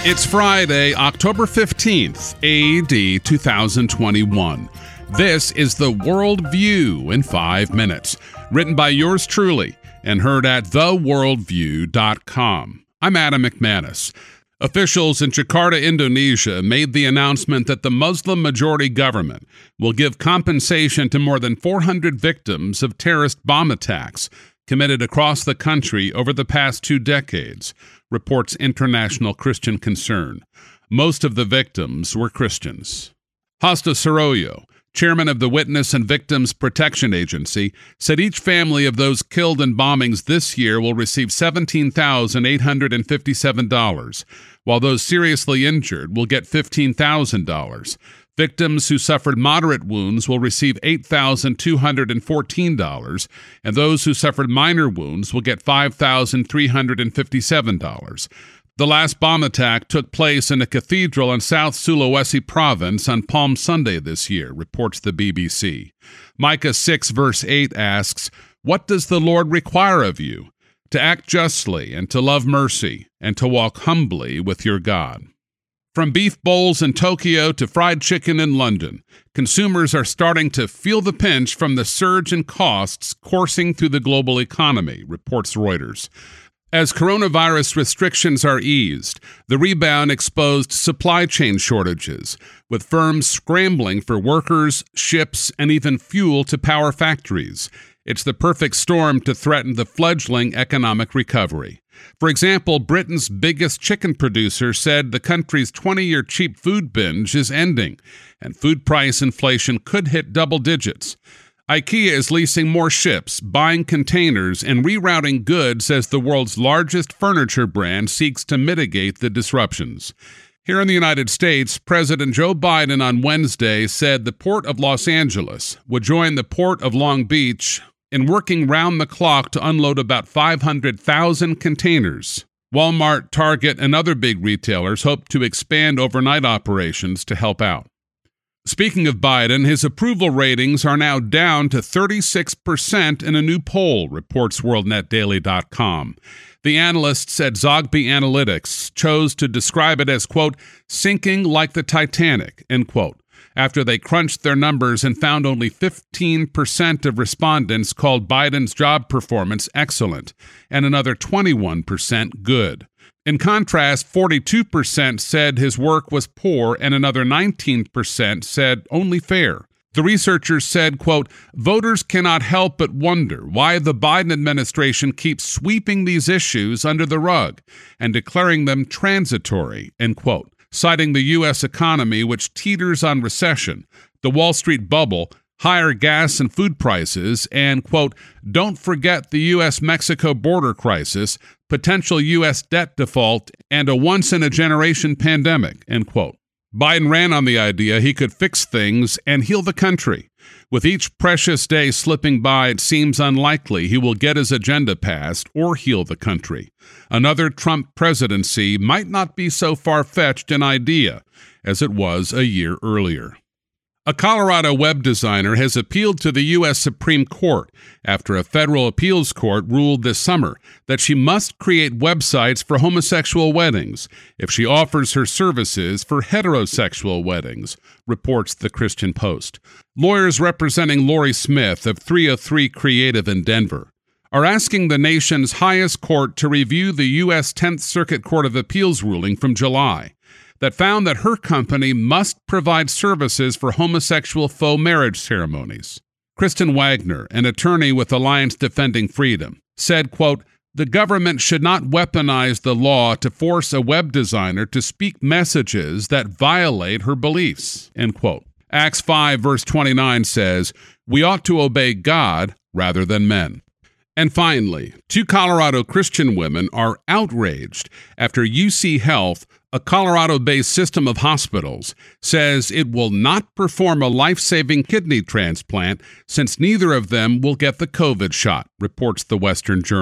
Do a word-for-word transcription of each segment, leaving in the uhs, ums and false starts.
It's Friday, October fifteenth, A D two thousand twenty-one. This is the World View in five minutes, written by yours truly and heard at the worldview dot com. I'm Adam McManus. Officials in Jakarta, Indonesia, made the announcement that the Muslim-majority government will give compensation to more than four hundred victims of terrorist bomb attacks committed across the country over the past two decades, reports International Christian Concern. Most of the victims were Christians. Hasto Suroyo, chairman of the Witness and Victims Protection Agency, said each family of those killed in bombings this year will receive seventeen thousand eight hundred fifty-seven dollars, while those seriously injured will get fifteen thousand dollars. Victims who suffered moderate wounds will receive eight thousand two hundred fourteen dollars, and those who suffered minor wounds will get five thousand three hundred fifty-seven dollars. The last bomb attack took place in a cathedral in South Sulawesi province on Palm Sunday this year, reports the B B C. Micah six verse eight asks, "What does the Lord require of you? To act justly and to love mercy and to walk humbly with your God." From beef bowls in Tokyo to fried chicken in London, consumers are starting to feel the pinch from the surge in costs coursing through the global economy, reports Reuters. As coronavirus restrictions are eased, the rebound exposed supply chain shortages, with firms scrambling for workers, ships, and even fuel to power factories. It's the perfect storm to threaten the fledgling economic recovery. For example, Britain's biggest chicken producer said the country's twenty-year cheap food binge is ending, and food price inflation could hit double digits. IKEA is leasing more ships, buying containers, and rerouting goods as the world's largest furniture brand seeks to mitigate the disruptions. Here in the United States, President Joe Biden on Wednesday said the Port of Los Angeles would join the Port of Long Beach in working round the clock to unload about five hundred thousand containers. Walmart, Target, and other big retailers hope to expand overnight operations to help out. Speaking of Biden, his approval ratings are now down to thirty-six percent in a new poll, reports world net daily dot com. The analysts at Zogby Analytics chose to describe it as, quote, sinking like the Titanic, end quote, after they crunched their numbers and found only fifteen percent of respondents called Biden's job performance excellent, and another twenty-one percent good. In contrast, forty-two percent said his work was poor, and another nineteen percent said only fair. The researchers said, quote, voters cannot help but wonder why the Biden administration keeps sweeping these issues under the rug and declaring them transitory, end quote, citing the U S economy, which teeters on recession, the Wall Street bubble, higher gas and food prices, and, quote, don't forget the U S Mexico border crisis, potential U S debt default, and a once-in-a-generation pandemic, end quote. Biden ran on the idea he could fix things and heal the country. With each precious day slipping by, it seems unlikely he will get his agenda passed or heal the country. Another Trump presidency might not be so far-fetched an idea as it was a year earlier. A Colorado web designer has appealed to the U S Supreme Court after a federal appeals court ruled this summer that she must create websites for homosexual weddings if she offers her services for heterosexual weddings, reports the Christian Post. Lawyers representing Lori Smith of three oh three Creative in Denver are asking the nation's highest court to review the U S tenth Circuit Court of Appeals ruling from July that found that her company must provide services for homosexual faux marriage ceremonies. Kristen Wagner, an attorney with Alliance Defending Freedom, said, quote, the government should not weaponize the law to force a web designer to speak messages that violate her beliefs, end quote. Acts five verse twenty-nine says, we ought to obey God rather than men. And finally, two Colorado Christian women are outraged after U C Health, a Colorado-based system of hospitals, says it will not perform a life-saving kidney transplant since neither of them will get the COVID shot, reports the Western Journal.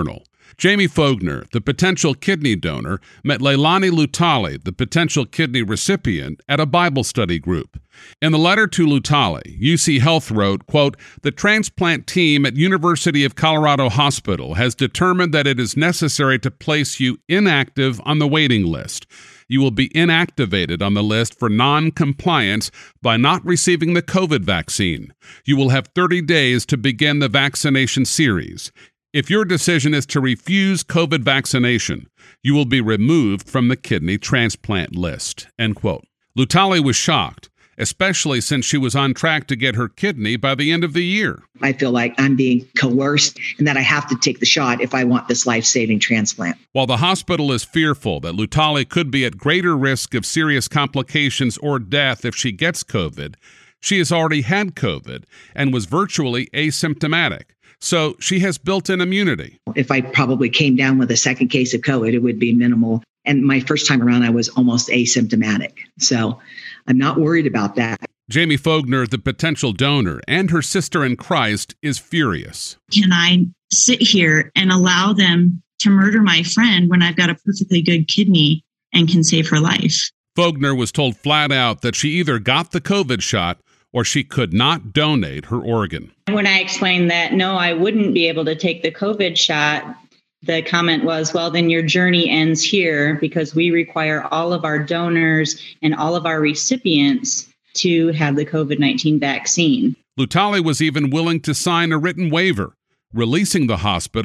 Jamie Fogner, the potential kidney donor, met Leilani Lutali, the potential kidney recipient, at a Bible study group. In the letter to Lutali, U C Health wrote, quote, "The transplant team at University of Colorado Hospital has determined that it is necessary to place you inactive on the waiting list. You will be inactivated on the list for non-compliance by not receiving the COVID vaccine. You will have thirty days to begin the vaccination series. If your decision is to refuse COVID vaccination, you will be removed from the kidney transplant list," end quote. Lutali was shocked, especially since she was on track to get her kidney by the end of the year. I feel like I'm being coerced and that I have to take the shot if I want this life-saving transplant. While the hospital is fearful that Lutali could be at greater risk of serious complications or death if she gets COVID, she has already had COVID and was virtually asymptomatic. So she has built-in immunity. If I probably came down with a second case of COVID, it would be minimal. And my first time around, I was almost asymptomatic. So I'm not worried about that. Jamie Fogner, the potential donor, and her sister in Christ, is furious. Can I sit here and allow them to murder my friend when I've got a perfectly good kidney and can save her life? Fogner was told flat out that she either got the COVID shot or she could not donate her organ. When I explained that, no, I wouldn't be able to take the COVID shot, the comment was, well, then your journey ends here because we require all of our donors and all of our recipients to have the COVID nineteen vaccine. Lutali was even willing to sign a written waiver, releasing the hospital